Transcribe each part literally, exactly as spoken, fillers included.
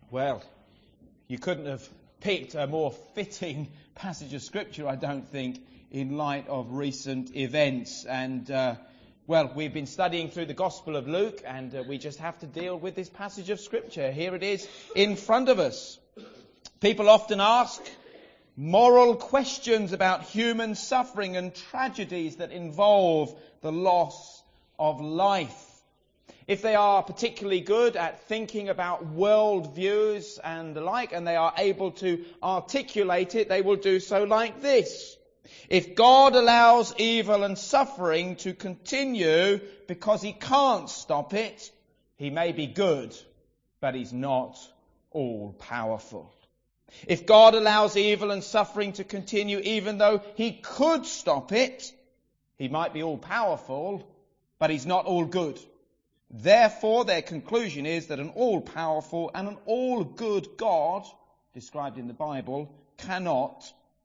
Well, you couldn't have picked a more fitting passage of Scripture, I don't think, in light of recent events. And, uh, well, we've been studying through the Gospel of Luke, and uh, we just have to deal with this passage of Scripture. Here it is in front of us. People often ask moral questions about human suffering and tragedies that involve the loss of life. If they are particularly good at thinking about world views and the like, and they are able to articulate it, they will do so like this. If God allows evil and suffering to continue because he can't stop it, he may be good, but he's not all-powerful. If God allows evil and suffering to continue even though he could stop it, he might be all-powerful, but he's not all-good. Therefore, their conclusion is that an all-powerful and an all-good God, described in the Bible, cannot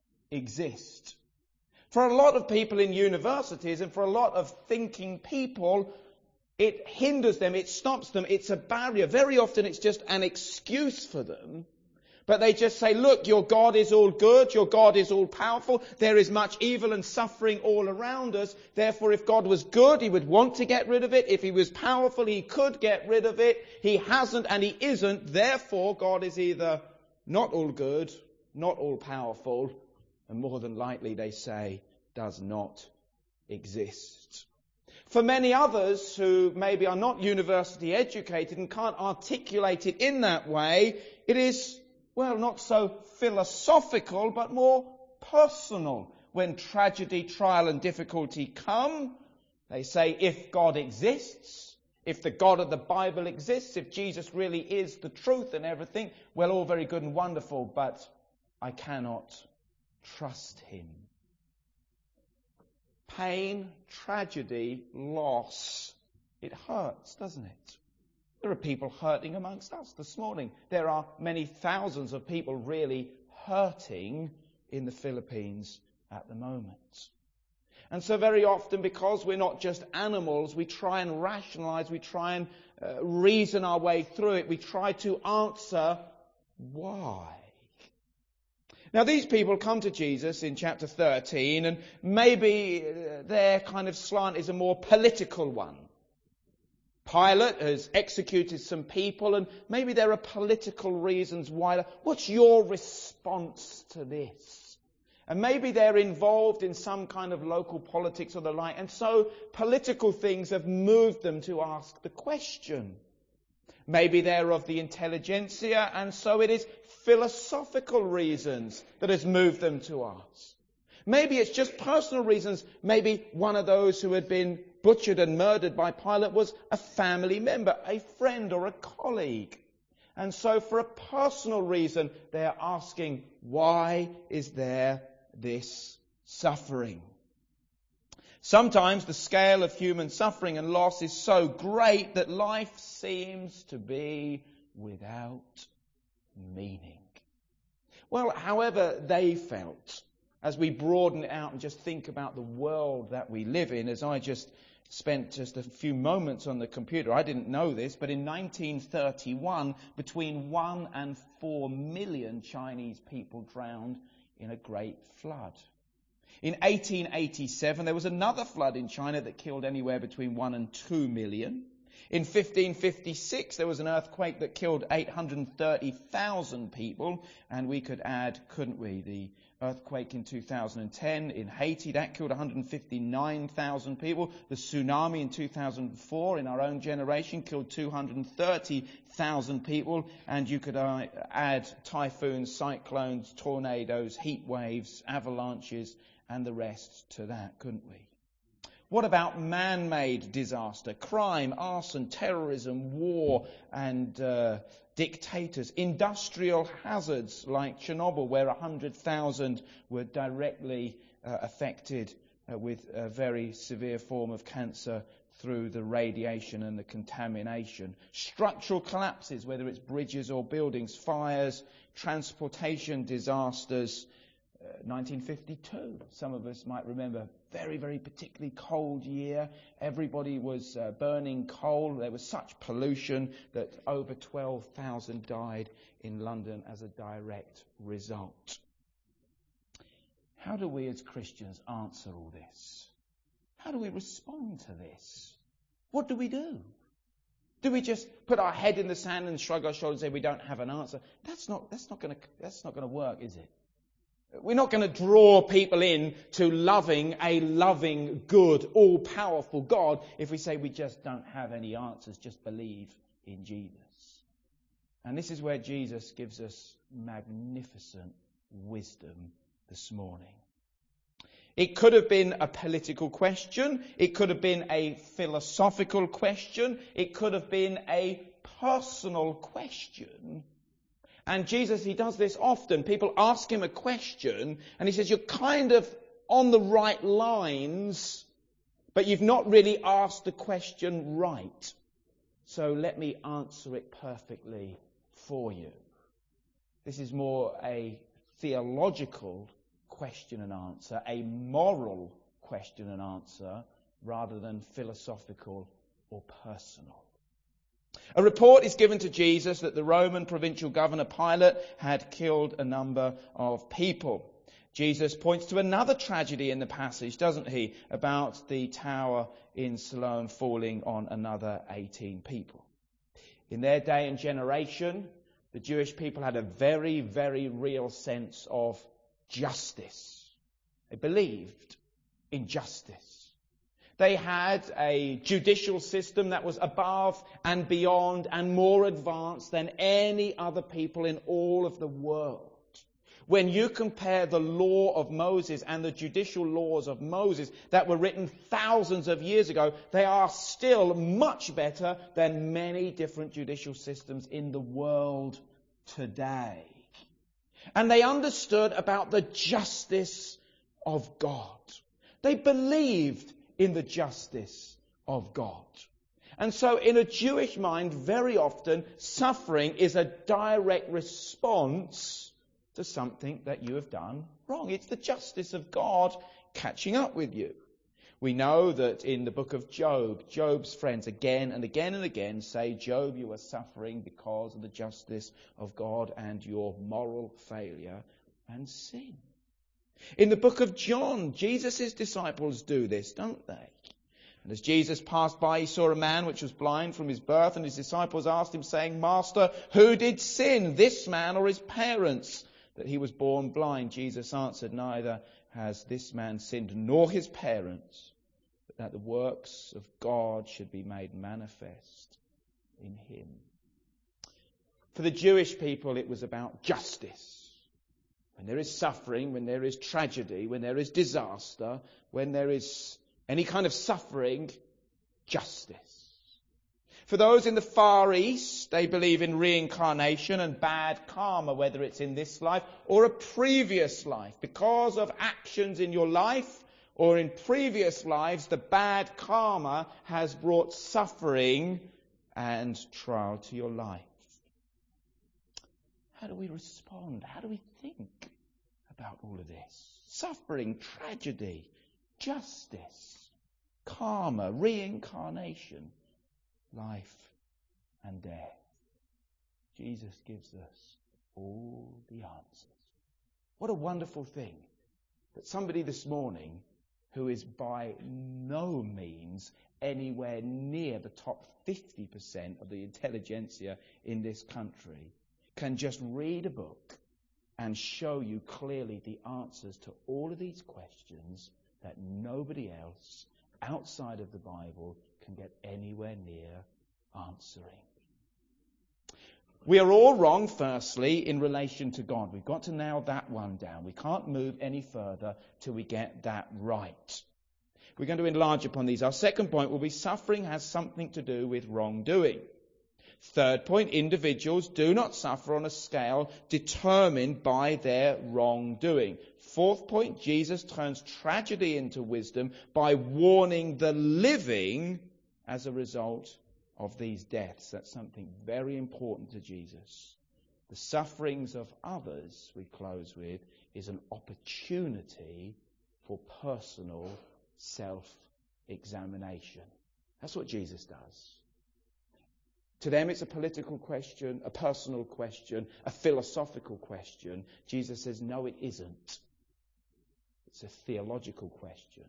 exist. For a lot of people in universities and for a lot of thinking people, it hinders them, it stops them, it's a barrier. Very often it's just an excuse for them. But they just say, look, your God is all good, your God is all powerful, there is much evil and suffering all around us. Therefore, if God was good, he would want to get rid of it. If he was powerful, he could get rid of it. He hasn't and he isn't. Therefore, God is either not all good, not all powerful, and more than likely, they say, does not exist. For many others who maybe are not university educated and can't articulate it in that way, it is well, not so philosophical, but more personal. When tragedy, trial and difficulty come, they say, if God exists, if the God of the Bible exists, if Jesus really is the truth and everything, well, all very good and wonderful, but I cannot trust him. Pain, tragedy, loss, it hurts, doesn't it? There are people hurting amongst us this morning. There are many thousands of people really hurting in the Philippines at the moment. And so very often, because we're not just animals, we try and rationalize, we try and uh, reason our way through it. We try to answer why. Now these people come to Jesus in chapter thirteen, and maybe their kind of slant is a more political one. Pilate has executed some people, and maybe there are political reasons why. What's your response to this? And maybe they're involved in some kind of local politics or the like, and so political things have moved them to ask the question. Maybe they're of the intelligentsia, and so it is philosophical reasons that has moved them to ask. Maybe it's just personal reasons. Maybe one of those who had been butchered and murdered by Pilate was a family member, a friend or a colleague. And so for a personal reason, they are asking, why is there this suffering? Sometimes the scale of human suffering and loss is so great that life seems to be without meaning. Well, however they felt, as we broaden it out and just think about the world that we live in, as I just spent just a few moments on the computer. I didn't know this, but in nineteen thirty-one, between one and four million Chinese people drowned in a great flood. In eighteen eighty-seven, there was another flood in China that killed anywhere between one and two million. In fifteen fifty-six, there was an earthquake that killed eight hundred thirty thousand people, and we could add, couldn't we, the earthquake in two thousand ten in Haiti, that killed one hundred fifty-nine thousand people. The tsunami in two thousand four in our own generation killed two hundred thirty thousand people. And you could uh, add typhoons, cyclones, tornadoes, heat waves, avalanches, and the rest to that, couldn't we? What about man-made disaster? Crime, arson, terrorism, war, and uh, dictators. Industrial hazards like Chernobyl, where one hundred thousand were directly uh, affected uh, with a very severe form of cancer through the radiation and the contamination. Structural collapses, whether it's bridges or buildings, fires, transportation disasters, nineteen fifty-two. Some of us might remember, very, very particularly cold year. Everybody was uh, burning coal. There was such pollution that over twelve thousand died in London as a direct result. How do we as Christians answer all this? How do we respond to this? What do we do? Do we just put our head in the sand and shrug our shoulders and say we don't have an answer? That's not, that's not going to, that's not going to work, is it? We're not going to draw people in to loving a loving, good, all-powerful God if we say we just don't have any answers, just believe in Jesus. And this is where Jesus gives us magnificent wisdom this morning. It could have been a political question. It could have been a philosophical question. It could have been a personal question. And Jesus, he does this often. People ask him a question and he says, you're kind of on the right lines, but you've not really asked the question right. So let me answer it perfectly for you. This is more a theological question and answer, a moral question and answer, rather than philosophical or personal. A report is given to Jesus that the Roman provincial governor Pilate had killed a number of people. Jesus points to another tragedy in the passage, doesn't he, about the tower in Siloam falling on another eighteen people. In their day and generation, the Jewish people had a very, very real sense of justice. They believed in justice. They had a judicial system that was above and beyond and more advanced than any other people in all of the world. When you compare the law of Moses and the judicial laws of Moses that were written thousands of years ago, they are still much better than many different judicial systems in the world today. And they understood about the justice of God. They believed in the justice of God. And so in a Jewish mind, very often, suffering is a direct response to something that you have done wrong. It's the justice of God catching up with you. We know that in the book of Job, Job's friends again and again and again say, Job, you are suffering because of the justice of God and your moral failure and sin. In the book of John, Jesus' disciples do this, don't they? And as Jesus passed by, he saw a man which was blind from his birth, and his disciples asked him, saying, Master, who did sin, this man or his parents, that he was born blind? Jesus answered, neither has this man sinned nor his parents, but that the works of God should be made manifest in him. For the Jewish people, it was about justice. When there is suffering, when there is tragedy, when there is disaster, when there is any kind of suffering, justice. For those in the Far East, they believe in reincarnation and bad karma, whether it's in this life or a previous life. Because of actions in your life or in previous lives, the bad karma has brought suffering and trial to your life. How do we respond? How do we think about all of this? Suffering, tragedy, justice, karma, reincarnation, life and death. Jesus gives us all the answers. What a wonderful thing that somebody this morning who is by no means anywhere near the top fifty percent of the intelligentsia in this country can just read a book and show you clearly the answers to all of these questions that nobody else outside of the Bible can get anywhere near answering. We are all wrong, firstly, in relation to God. We've got to nail that one down. We can't move any further till we get that right. We're going to enlarge upon these. Our second point will be suffering has something to do with wrongdoing. Third point, individuals do not suffer on a scale determined by their wrongdoing. Fourth point, Jesus turns tragedy into wisdom by warning the living as a result of these deaths. That's something very important to Jesus. The sufferings of others, we close with, is an opportunity for personal self-examination. That's what Jesus does. To them it's a political question, a personal question, a philosophical question. Jesus says, no, it isn't. It's a theological question.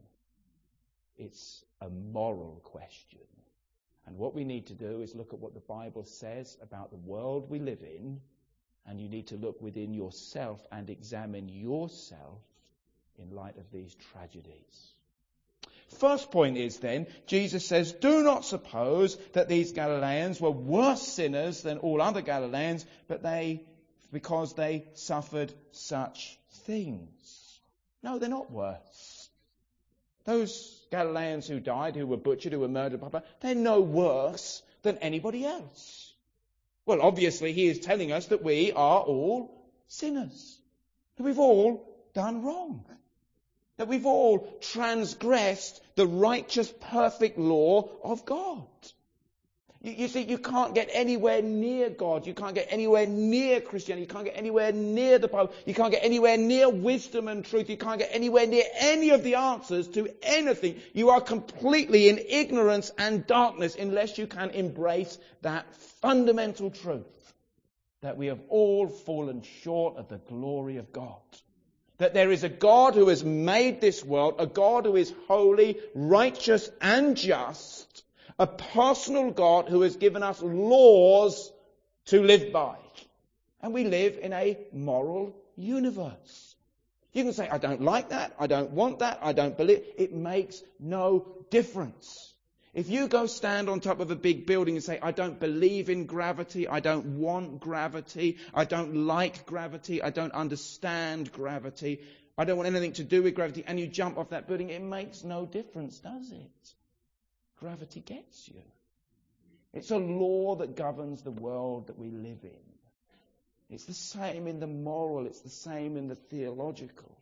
It's a moral question. And what we need to do is look at what the Bible says about the world we live in, and you need to look within yourself and examine yourself in light of these tragedies. First point is then, Jesus says, do not suppose that these Galileans were worse sinners than all other Galileans, but they, because they suffered such things. No, they're not worse. Those Galileans who died, who were butchered, who were murdered, they're no worse than anybody else. Well, obviously, he is telling us that we are all sinners. That we've all done wrong. That we've all transgressed the righteous, perfect law of God. You, you see, you can't get anywhere near God. You can't get anywhere near Christianity. You can't get anywhere near the Bible. You can't get anywhere near wisdom and truth. You can't get anywhere near any of the answers to anything. You are completely in ignorance and darkness unless you can embrace that fundamental truth that we have all fallen short of the glory of God. That there is a God who has made this world, a God who is holy, righteous and just, a personal God who has given us laws to live by. And we live in a moral universe. You can say, I don't like that, I don't want that, I don't believe. It makes no difference. If you go stand on top of a big building and say, I don't believe in gravity, I don't want gravity, I don't like gravity, I don't understand gravity, I don't want anything to do with gravity, and you jump off that building, it makes no difference, does it? Gravity gets you. It's a law that governs the world that we live in. It's the same in the moral, it's the same in the theological.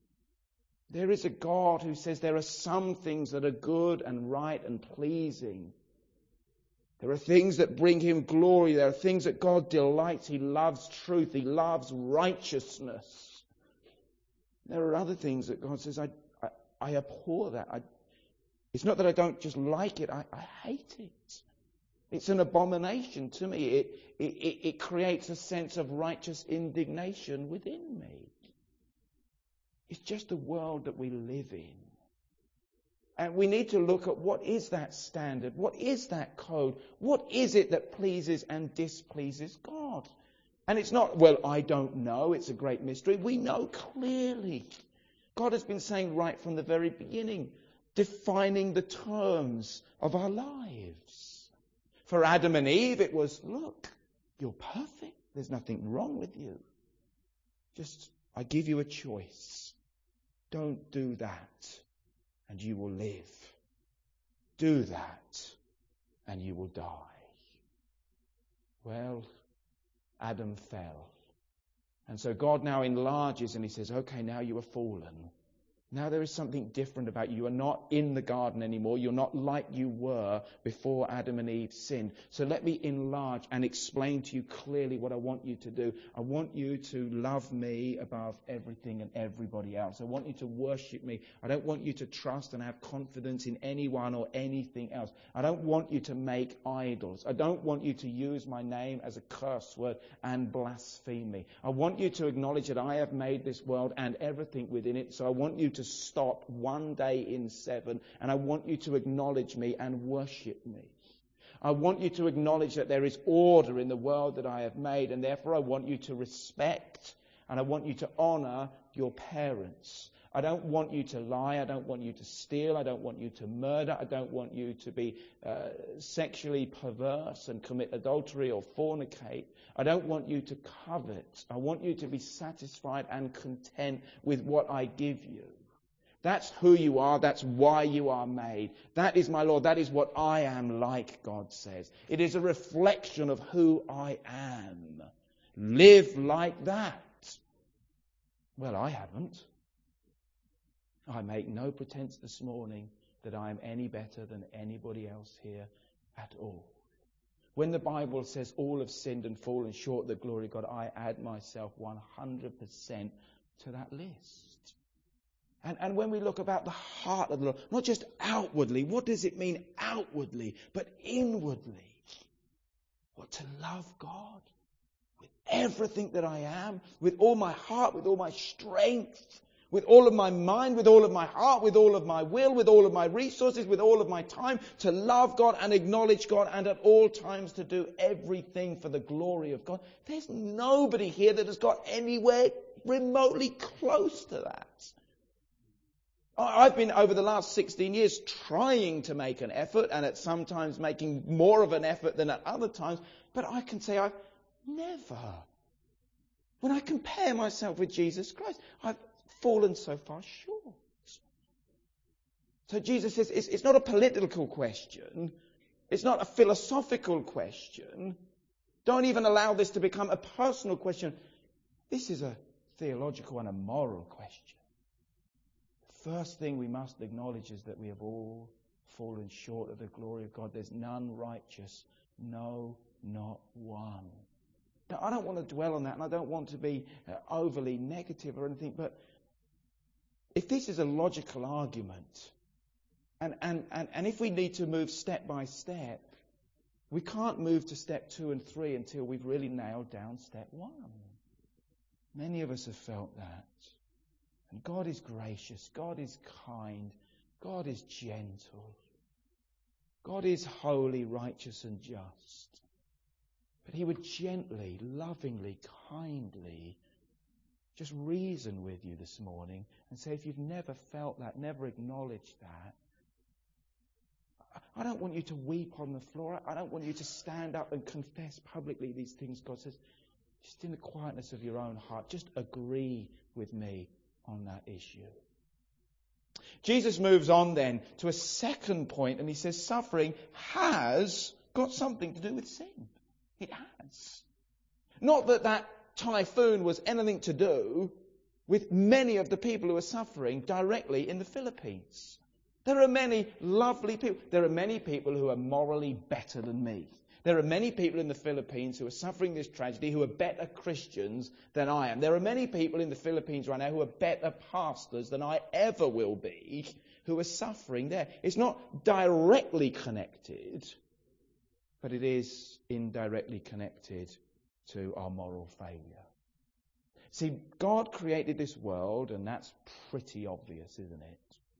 There is a God who says there are some things that are good and right and pleasing. There are things that bring him glory. There are things that God delights. He loves truth. He loves righteousness. There are other things that God says, I, I, I abhor that. I, it's not that I don't just like it, I, I hate it. It's an abomination to me. It, it, it, it creates a sense of righteous indignation within me. It's just the world that we live in. And we need to look at what is that standard? What is that code? What is it that pleases and displeases God? And it's not, well, I don't know. It's a great mystery. We know clearly. God has been saying right from the very beginning, defining the terms of our lives. For Adam and Eve, it was, look, you're perfect. There's nothing wrong with you. Just, I give you a choice. Don't do that, and you will live. Do that, and you will die. Well, Adam fell. And so God now enlarges and he says, okay, now you are fallen. Now there is something different about you. You are not in the garden anymore. You're not like you were before Adam and Eve sinned. So let me enlarge and explain to you clearly what I want you to do. I want you to love me above everything and everybody else. I want you to worship me. I don't want you to trust and have confidence in anyone or anything else. I don't want you to make idols. I don't want you to use my name as a curse word and blaspheme me. I want you to acknowledge that I have made this world and everything within it. So I want you to stop one day in seven, and I want you to acknowledge me and worship me. I want you to acknowledge that there is order in the world that I have made, and therefore I want you to respect and I want you to honor your parents. I don't want you to lie. I don't want you to steal. I don't want you to murder. I don't want you to be uh, sexually perverse and commit adultery or fornicate. I don't want you to covet. I want you to be satisfied and content with what I give you. That's who you are. That's why you are made. That is my Lord. That is what I am like, God says. It is a reflection of who I am. Live like that. Well, I haven't. I make no pretense this morning that I am any better than anybody else here at all. When the Bible says all have sinned and fallen short of the glory of God, I add myself one hundred percent to that list. And, and when we look about the heart of the Lord, not just outwardly, what does it mean outwardly, but inwardly? What, to love God with everything that I am, with all my heart, with all my strength, with all of my mind, with all of my heart, with all of my will, with all of my resources, with all of my time, to love God and acknowledge God, and at all times to do everything for the glory of God. There's nobody here that has got anywhere remotely close to that. I've been, over the last sixteen years, trying to make an effort, and at sometimes making more of an effort than at other times, but I can say I've never, when I compare myself with Jesus Christ, I've fallen so far short. So Jesus says it's, it's not a political question. It's not a philosophical question. Don't even allow this to become a personal question. This is a theological and a moral question. The first thing we must acknowledge is that we have all fallen short of the glory of God. There's none righteous. No, not one. Now, I don't want to dwell on that, and I don't want to be uh, overly negative or anything, but if this is a logical argument, and, and, and, and if we need to move step by step, we can't move to step two and three until we've really nailed down step one. Many of us have felt that. And God is gracious. God is kind. God is gentle. God is holy, righteous, and just. But he would gently, lovingly, kindly just reason with you this morning and say, if you've never felt that, never acknowledged that, I don't want you to weep on the floor. I don't want you to stand up and confess publicly these things. God says, just in the quietness of your own heart, just agree with me on that issue. Jesus moves on then to a second point, and he says suffering has got something to do with sin. It has. Not that that typhoon was anything to do with many of the people who are suffering directly in the Philippines. There are many lovely people. There are many people who are morally better than me. There are many people in the Philippines who are suffering this tragedy who are better Christians than I am. There are many people in the Philippines right now who are better pastors than I ever will be, who are suffering there. It's not directly connected, but it is indirectly connected to our moral failure. See, God created this world, and that's pretty obvious, isn't it?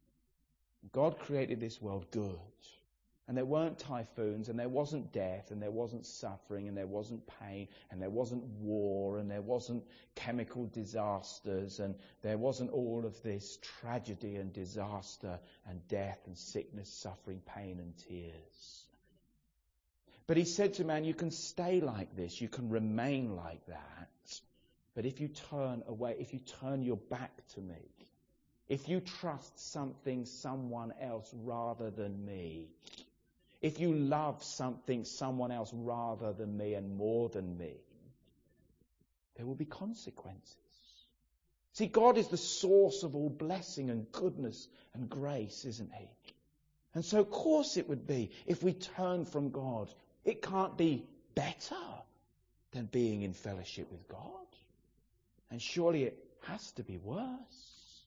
God created this world good. And there weren't typhoons, and there wasn't death, and there wasn't suffering, and there wasn't pain, and there wasn't war, and there wasn't chemical disasters, and there wasn't all of this tragedy and disaster and death and sickness, suffering, pain and tears. But he said to man, you can stay like this, you can remain like that, but if you turn away, if you turn your back to me, if you trust something, someone else rather than me, if you love something, someone else rather than me and more than me, there will be consequences. See, God is the source of all blessing and goodness and grace, isn't he? And so, of course it would be, if we turn from God, it can't be better than being in fellowship with God. And surely it has to be worse.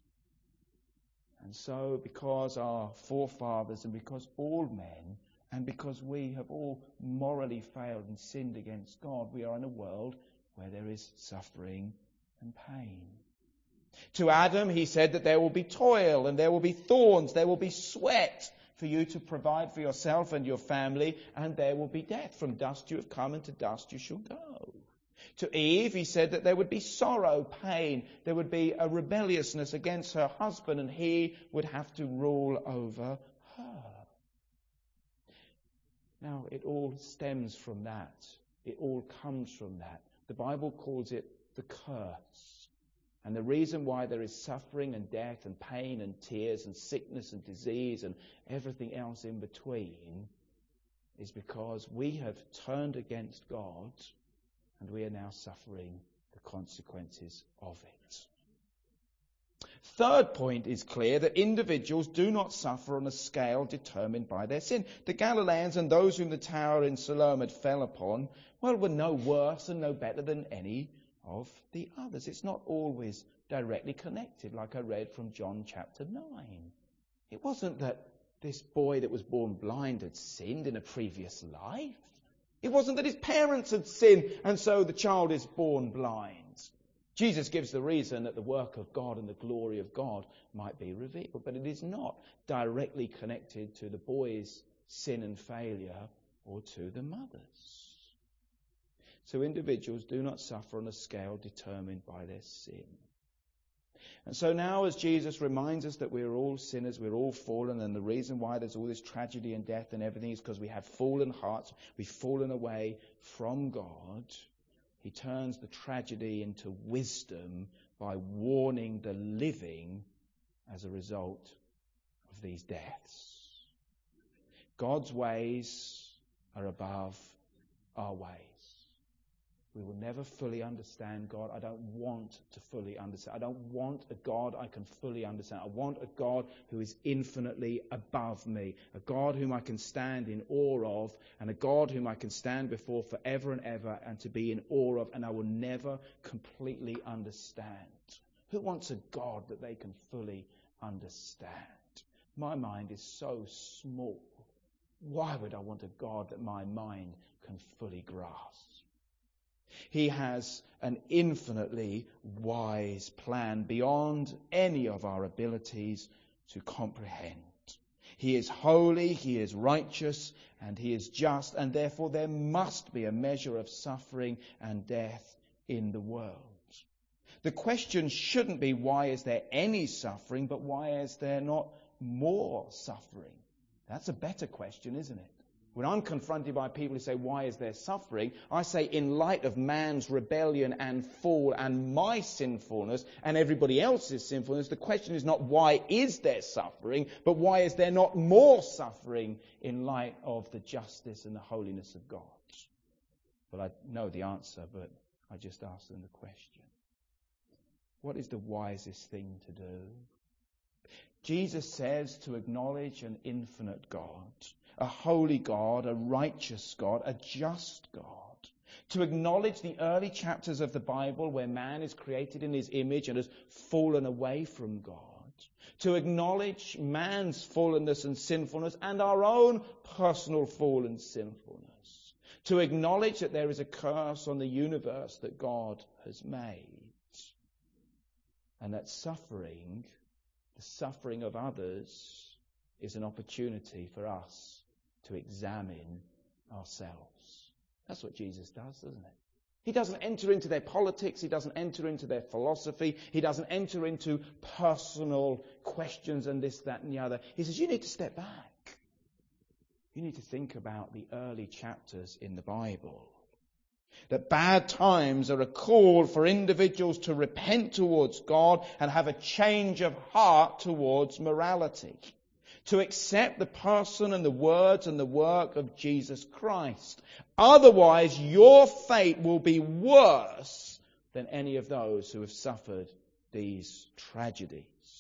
And so, because our forefathers and because all men and because we have all morally failed and sinned against God, we are in a world where there is suffering and pain. To Adam, he said that there will be toil and there will be thorns, there will be sweat for you to provide for yourself and your family, and there will be death. From dust you have come, and to dust you shall go. To Eve, he said that there would be sorrow, pain, there would be a rebelliousness against her husband, and he would have to rule over her. Now, it all stems from that. It all comes from that. The Bible calls it the curse. And the reason why there is suffering and death and pain and tears and sickness and disease and everything else in between is because we have turned against God, and we are now suffering the consequences of it. Third point is clear, that individuals do not suffer on a scale determined by their sin. The Galileans and those whom the tower in Siloam had fell upon, well, were no worse and no better than any of the others. It's not always directly connected, like I read from John chapter nine. It wasn't that this boy that was born blind had sinned in a previous life. It wasn't that his parents had sinned and so the child is born blind. Jesus gives the reason that the work of God and the glory of God might be revealed, but it is not directly connected to the boy's sin and failure or to the mother's. So individuals do not suffer on a scale determined by their sin. And so now, as Jesus reminds us that we're all sinners, we're all fallen, and the reason why there's all this tragedy and death and everything is because we have fallen hearts, we've fallen away from God. He turns the tragedy into wisdom by warning the living as a result of these deaths. God's ways are above our ways. We will never fully understand God. I don't want to fully understand. I don't want a God I can fully understand. I want a God who is infinitely above me, a God whom I can stand in awe of, and a God whom I can stand before forever and ever and to be in awe of, and I will never completely understand. Who wants a God that they can fully understand? My mind is so small. Why would I want a God that my mind can fully grasp? He has an infinitely wise plan beyond any of our abilities to comprehend. He is holy, he is righteous, and he is just, and therefore there must be a measure of suffering and death in the world. The question shouldn't be why is there any suffering, but why is there not more suffering? That's a better question, isn't it? When I'm confronted by people who say, why is there suffering? I say, in light of man's rebellion and fall and my sinfulness and everybody else's sinfulness, the question is not why is there suffering, but why is there not more suffering in light of the justice and the holiness of God? Well, I know the answer, but I just ask them the question. What is the wisest thing to do? Jesus says to acknowledge an infinite God, a holy God, a righteous God, a just God. To acknowledge the early chapters of the Bible where man is created in his image and has fallen away from God. To acknowledge man's fallenness and sinfulness and our own personal fall and sinfulness. To acknowledge that there is a curse on the universe that God has made. And that suffering, the suffering of others, is an opportunity for us to examine ourselves. That's what Jesus does, doesn't it? He doesn't enter into their politics. He doesn't enter into their philosophy. He doesn't enter into personal questions and this, that, and the other. He says, you need to step back. You need to think about the early chapters in the Bible. That bad times are a call for individuals to repent towards God and have a change of heart towards morality. To accept the person and the words and the work of Jesus Christ. Otherwise, your fate will be worse than any of those who have suffered these tragedies.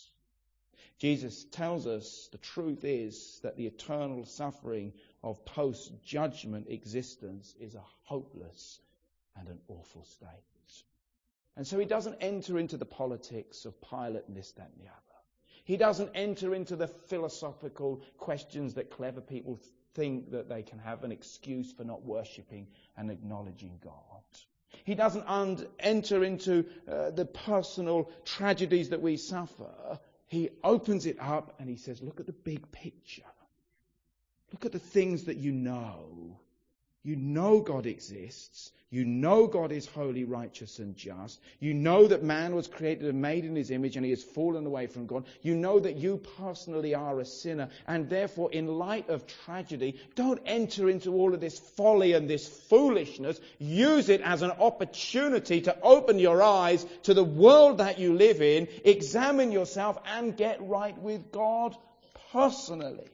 Jesus tells us the truth is that the eternal suffering of post-judgment existence is a hopeless and an awful state. And so he doesn't enter into the politics of Pilate and this, that, and the other. He doesn't enter into the philosophical questions that clever people think that they can have an excuse for not worshipping and acknowledging God. He doesn't un- enter into uh, the personal tragedies that we suffer. He opens it up and he says, look at the big picture. Look at the things that you know. You know God exists. You know God is holy, righteous, and just. You know that man was created and made in his image and he has fallen away from God. You know that you personally are a sinner. And therefore, in light of tragedy, don't enter into all of this folly and this foolishness. Use it as an opportunity to open your eyes to the world that you live in. Examine yourself and get right with God personally.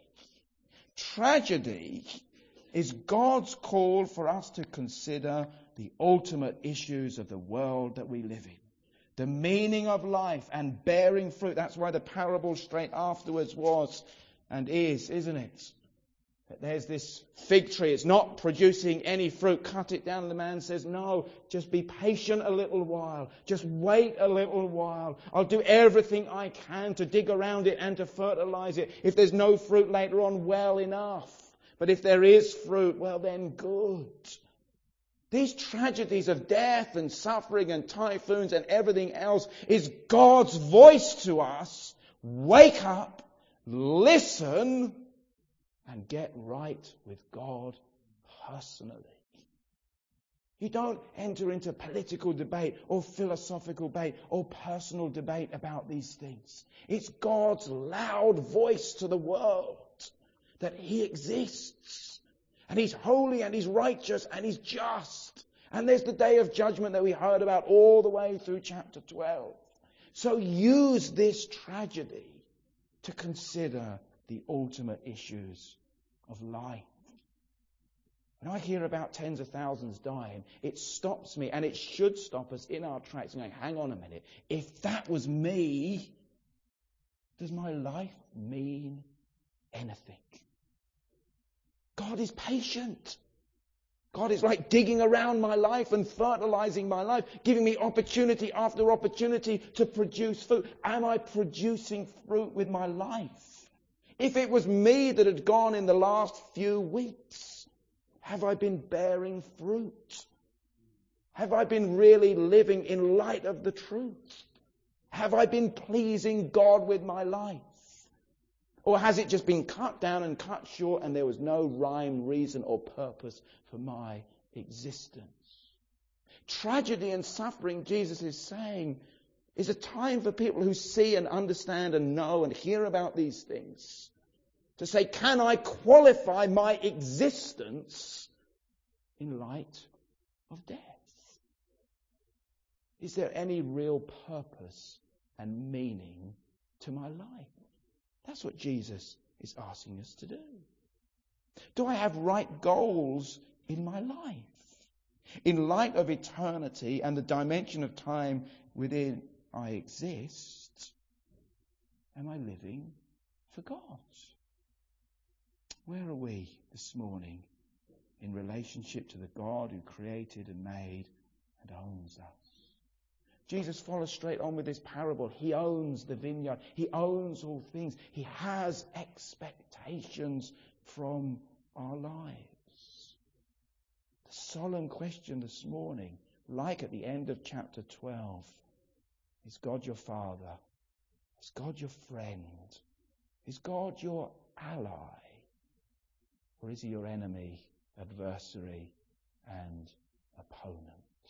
Tragedy is God's call for us to consider the ultimate issues of the world that we live in. The meaning of life and bearing fruit. That's why the parable straight afterwards was and is, isn't it? That there's this fig tree. It's not producing any fruit. Cut it down. The man says, no, just be patient a little while. Just wait a little while. I'll do everything I can to dig around it and to fertilize it. If there's no fruit later on, well enough. But if there is fruit, well then good. These tragedies of death and suffering and typhoons and everything else is God's voice to us. Wake up, listen, and get right with God personally. You don't enter into political debate or philosophical debate or personal debate about these things. It's God's loud voice to the world that He exists. And He's holy and He's righteous and He's just. And there's the day of judgment that we heard about all the way through chapter twelve. So use this tragedy to consider the ultimate issues of life. When I hear about tens of thousands dying, it stops me, and it should stop us in our tracks and going, hang on a minute, if that was me, does my life mean anything? God is patient. God is like digging around my life and fertilizing my life, giving me opportunity after opportunity to produce fruit. Am I producing fruit with my life? If it was me that had gone in the last few weeks, have I been bearing fruit? Have I been really living in light of the truth? Have I been pleasing God with my life? Or has it just been cut down and cut short and there was no rhyme, reason or purpose for my existence? Tragedy and suffering, Jesus is saying, is a time for people who see and understand and know and hear about these things to say, can I qualify my existence in light of death? Is there any real purpose and meaning to my life? That's what Jesus is asking us to do. Do I have right goals in my life? In light of eternity and the dimension of time within I exist, am I living for God? Where are we this morning in relationship to the God who created and made and owns us? Jesus follows straight on with this parable. He owns the vineyard. He owns all things. He has expectations from our lives. The solemn question this morning, like at the end of chapter twelve, is God your Father? Is God your friend? Is God your ally? Or is He your enemy, adversary, and opponent?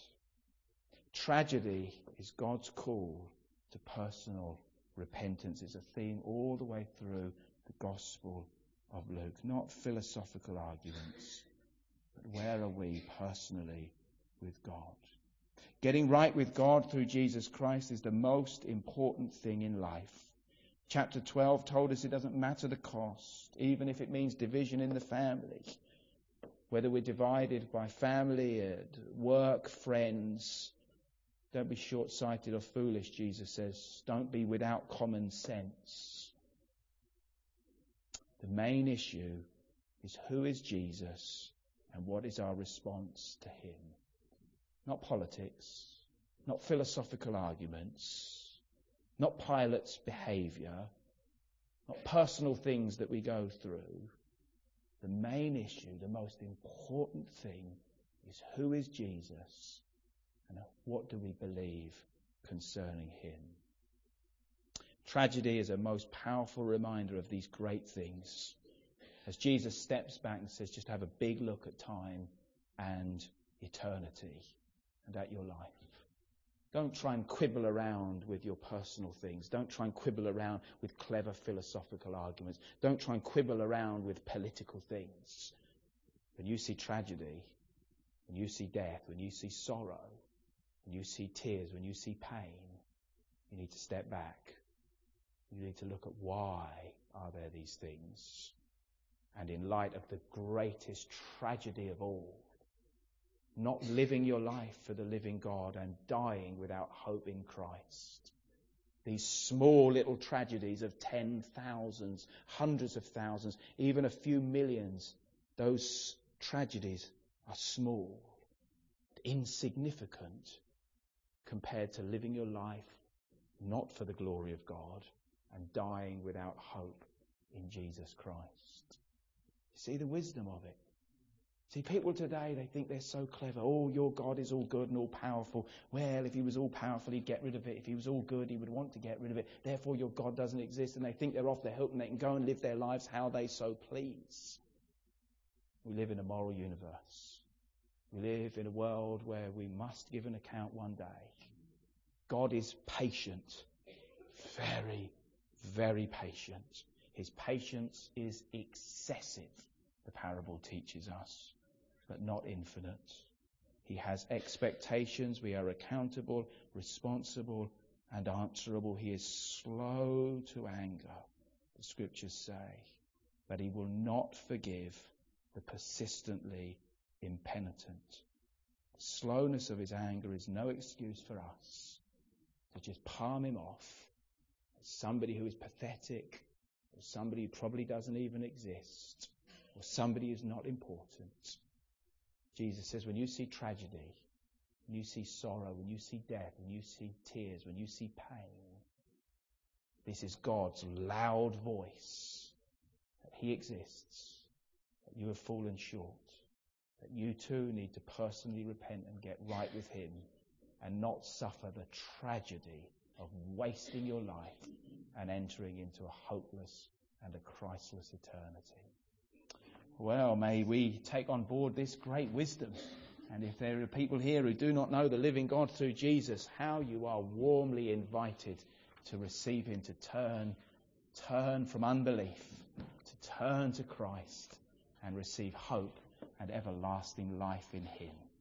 Tragedy is God's call to personal repentance. It's a theme all the way through the Gospel of Luke. Not philosophical arguments, but where are we personally with God? Getting right with God through Jesus Christ is the most important thing in life. Chapter twelve told us it doesn't matter the cost, even if it means division in the family. Whether we're divided by family, work, friends. Don't be short-sighted or foolish, Jesus says. Don't be without common sense. The main issue is who is Jesus and what is our response to Him. Not politics, not philosophical arguments, not Pilate's behaviour, not personal things that we go through. The main issue, the most important thing is who is Jesus and what do we believe concerning Him. Tragedy is a most powerful reminder of these great things. As Jesus steps back and says, just have a big look at time and eternity and at your life. Don't try and quibble around with your personal things. Don't try and quibble around with clever philosophical arguments. Don't try and quibble around with political things. When you see tragedy, when you see death, when you see sorrow, when you see tears, when you see pain, you need to step back. You need to look at why are there these things. And in light of the greatest tragedy of all, not living your life for the living God and dying without hope in Christ. These small little tragedies of ten thousands, hundreds of thousands, even a few millions, those tragedies are small, insignificant compared to living your life not for the glory of God and dying without hope in Jesus Christ. See the wisdom of it. See, people today, they think they're so clever. Oh, your God is all good and all powerful. Well, if he was all powerful, he'd get rid of it. If he was all good, he would want to get rid of it. Therefore, your God doesn't exist. And they think they're off their hook and they can go and live their lives how they so please. We live in a moral universe. We live in a world where we must give an account one day. God is patient. Very, very patient. His patience is excessive, the parable teaches us, but not infinite. He has expectations. We are accountable, responsible, and answerable. He is slow to anger, the scriptures say, but he will not forgive the persistently impenitent. The slowness of his anger is no excuse for us to just palm him off as somebody who is pathetic, or somebody who probably doesn't even exist, or somebody who's not important. Jesus says, when you see tragedy, when you see sorrow, when you see death, when you see tears, when you see pain, this is God's loud voice that he exists, that you have fallen short, that you too need to personally repent and get right with him and not suffer the tragedy of wasting your life and entering into a hopeless and a Christless eternity. Well, may we take on board this great wisdom. And if there are people here who do not know the living God through Jesus, how you are warmly invited to receive him, to turn, turn from unbelief, to turn to Christ and receive hope and everlasting life in him.